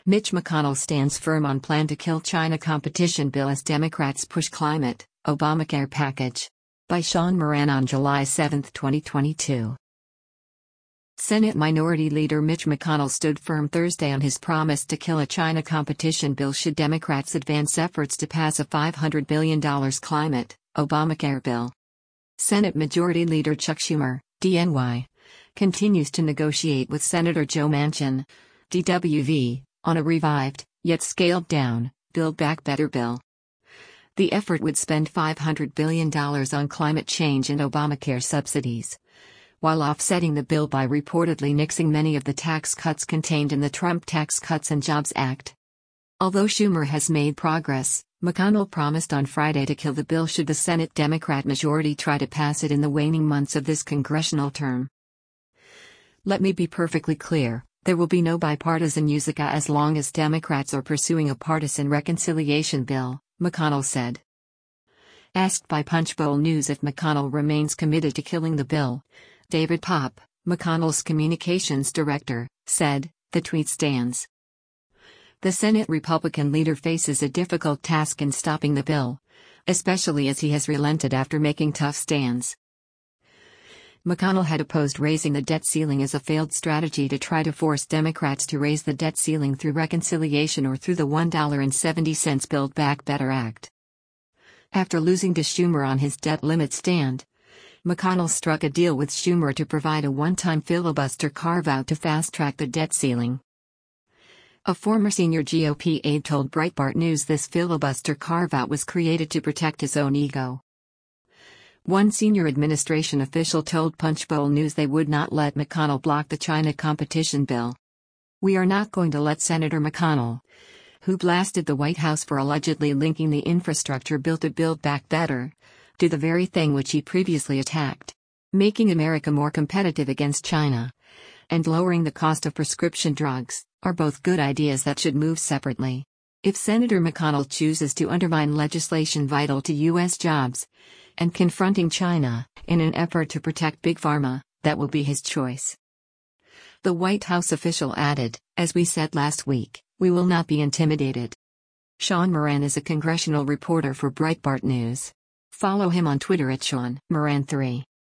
Mitch McConnell stands firm on plan to kill China competition bill as Democrats push climate, Obamacare package. By Sean Moran on July 7, 2022. Senate Minority Leader Mitch McConnell stood firm Thursday on his promise to kill a China competition bill should Democrats advance efforts to pass a $500 billion climate, Obamacare bill. Senate Majority Leader Chuck Schumer, DNY, continues to negotiate with Senator Joe Manchin, DWV, on a revived, yet scaled-down, Build Back Better bill. The effort would spend $500 billion on climate change and Obamacare subsidies, while offsetting the bill by reportedly nixing many of the tax cuts contained in the Trump Tax Cuts and Jobs Act. Although Schumer has made progress, McConnell promised on Friday to kill the bill should the Senate Democrat majority try to pass it in the waning months of this congressional term. Let me be perfectly clear. There will be no bipartisan USICA as long as Democrats are pursuing a partisan reconciliation bill, McConnell said. Asked by Punchbowl News if McConnell remains committed to killing the bill, David Popp, McConnell's communications director, said, "The tweet stands." The Senate Republican leader faces a difficult task in stopping the bill, especially as he has relented after making tough stands. McConnell had opposed raising the debt ceiling as a failed strategy to try to force Democrats to raise the debt ceiling through reconciliation or through the $1.70 Build Back Better Act. After losing to Schumer on his debt limit stand, McConnell struck a deal with Schumer to provide a one-time filibuster carve-out to fast-track the debt ceiling. A former senior GOP aide told Breitbart News this filibuster carve-out was created to protect his own ego. One senior administration official told Punchbowl News they would not let McConnell block the China competition bill. "We are not going to let Senator McConnell, who blasted the White House for allegedly linking the infrastructure bill to Build Back Better, do the very thing which he previously attacked, making America more competitive against China, and lowering the cost of prescription drugs, are both good ideas that should move separately. If Senator McConnell chooses to undermine legislation vital to U.S. jobs and confronting China in an effort to protect Big Pharma, that will be his choice." The White House official added, "As we said last week, we will not be intimidated." Sean Moran is a congressional reporter for Breitbart News. Follow him on Twitter at Sean Moran3.